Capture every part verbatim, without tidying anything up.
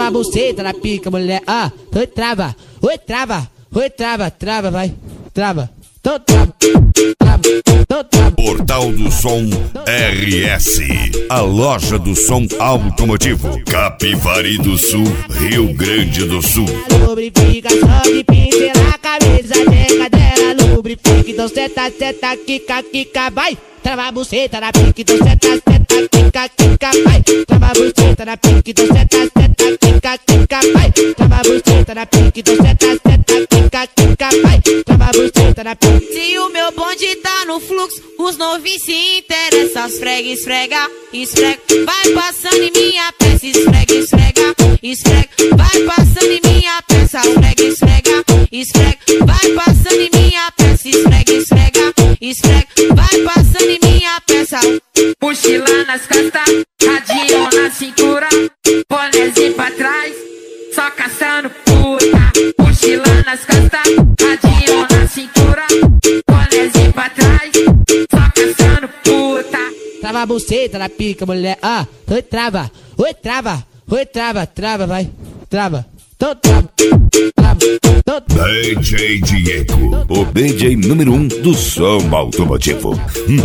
Trava a buceta na pica, mulher. Ah, oi, trava. Oi, trava. Oi, trava, trava, vai. Trava. Então trava. Trava. Então trava. Portal do Som R S. A loja do som automotivo. Capivari do Sul, Rio Grande do Sul. Lubrificação de pincelar a cabeça, checa dela. Lubrifica, então seta, seta, quica, quica, vai. Trava a buceta na pica, então seta, seta, quica, quica, vai. Trava a buceta na pica, então seta, seta, quica, quica, vai. Trava a buceta na pica, então seta, seta, quica, quica, vai. Trava a buceta na pica. Se o meu bonde tá no fluxo, os novinhos se interessam. Esfrega, esfrega, esfrega. Vai passando em minha peça, esfrega, esfrega, esfrega. Vai passando em minha peça, esfrega, esfrega, esfrega. Vai passando em minha peça, esfrega, esfrega, esfrega. Vai passando em minha peça. Mochila nas costas, radinho na cintura, bonézinho pra trás, só caçando puta. Mochila nas costas, radinho na cintura, bonézinho pra trás, só caçando puta. Trava a buceta na pica, mulher. Ah, oi, trava. Oi, trava. Oi, trava, trava, vai. Trava. Então trava. Trava. Então trava. D J Diego, o D J número um do som automotivo.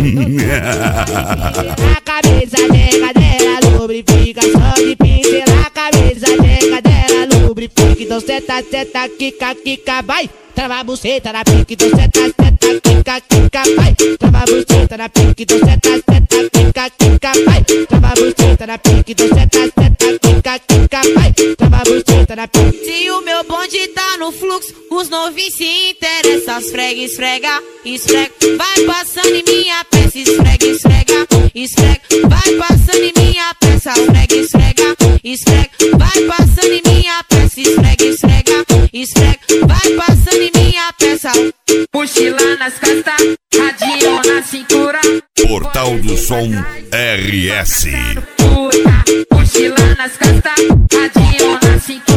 A cabeça checa dela, lubrificação de pincelar a cabeça checa dela, lubrifica, então seta, seta, quica, quica, vai. Trava a buceta na pica, então seta, seta, quica, quica, vai. Trava a buceta na pica, então seta, seta, quica, quica, vai. Trava a buceta na pica, então seta, seta, quica, quica, vai. Trava a buceta na pica. Se o meu bonde tá no fluxo, os novinhos se interessam. Esfrega, esfrega, esfrega. Vai passando em minha peça, esfrega, esfrega, esfrega. Vai passando em minha peça, esfrega, esfrega, esfrega. Vai passando em minha peça, esfrega, esfrega, esfrega. Vai passando em minha peça. Mochila nas costas, radinho na cintura, Portal do Som R S. puta. Mochila nas costas, radinho na cintura.